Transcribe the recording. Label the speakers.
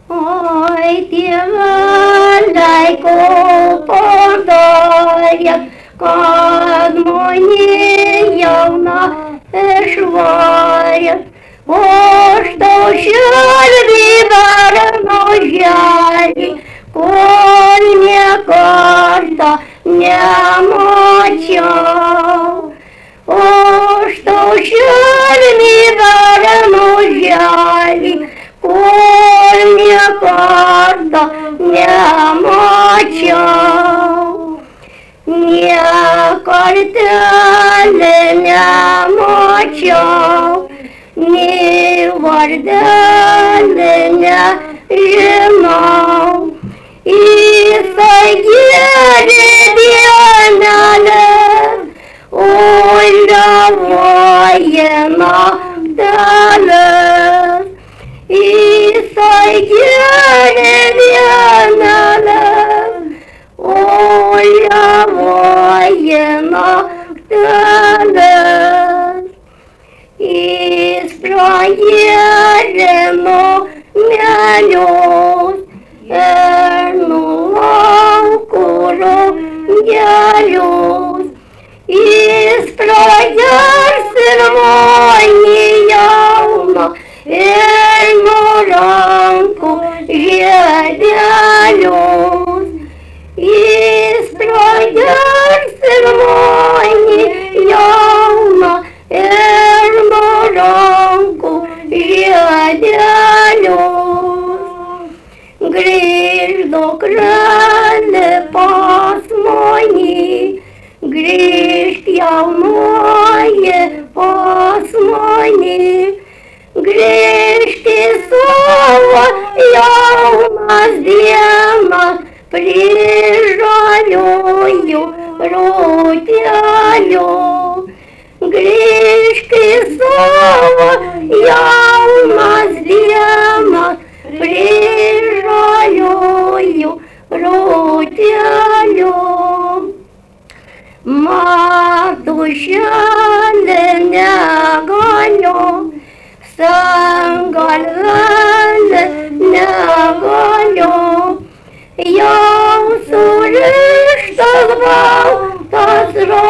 Speaker 1: Oi, tėveliai, ko padarė, kad mane jauna išvarė. O štai širdį varno želį, kol nė kartą nemačiau. O štai širdį varno želį, kol nė kartą nemačiau. Nė kartelį nemačiau, nė vardelį nežinau. Jisai gėrė dienelę, oi liavoja naktelės. Jisai gėrė dienelę, oi liavoja naktelės. Jis praėrė nuo melios ir nuo lauko rugelius. Jis praėrs ir mane jauną ir nuo rankų žiedelius. Jis praėrs ir mane jauną ir nuo rankų žiedelius. Grįžk dukrelė pas mane, grįžk jaunoji pas mane, grįžk į savo jaunas dienas prie žaliųjų rūtelių. Grįžk į savo jaunas dienas prie žaliųjų rūtelių. Matušėlė negaliu, sangalvelė negaliu, jau surištas baltas